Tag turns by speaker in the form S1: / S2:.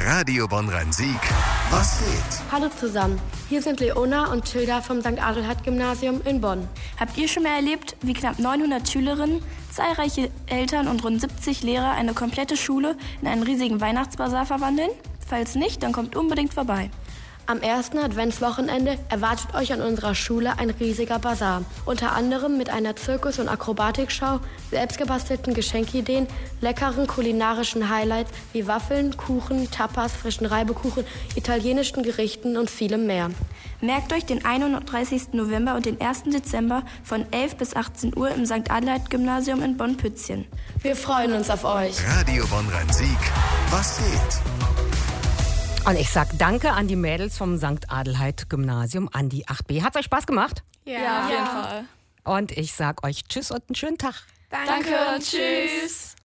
S1: Radio Bonn-Rhein-Sieg. Was geht?
S2: Hallo zusammen, hier sind Leona und Tilda vom St. Adelheid-Gymnasium in Bonn.
S3: Habt ihr schon mal erlebt, wie knapp 900 Schülerinnen, zahlreiche Eltern und rund 70 Lehrer eine komplette Schule in einen riesigen Weihnachtsbasar verwandeln? Falls nicht, dann kommt unbedingt vorbei.
S2: Am ersten Adventswochenende erwartet euch an unserer Schule ein riesiger Basar. Unter anderem mit einer Zirkus- und Akrobatikschau, selbstgebastelten Geschenkideen, leckeren kulinarischen Highlights wie Waffeln, Kuchen, Tapas, frischen Reibekuchen, italienischen Gerichten und vielem mehr.
S3: Merkt euch den 31. November und den 1. Dezember von 11 bis 18 Uhr im St. Adelheid-Gymnasium in Bonn-Pützchen.
S2: Wir freuen uns auf euch.
S1: Radio Bonn-Rhein-Sieg. Was geht?
S4: Und ich sag danke an die Mädels vom St. Adelheid-Gymnasium, an die 8b. Hat's euch Spaß gemacht?
S3: Ja, auf jeden Fall.
S4: Und ich sag euch Tschüss und einen schönen Tag.
S3: Danke und tschüss.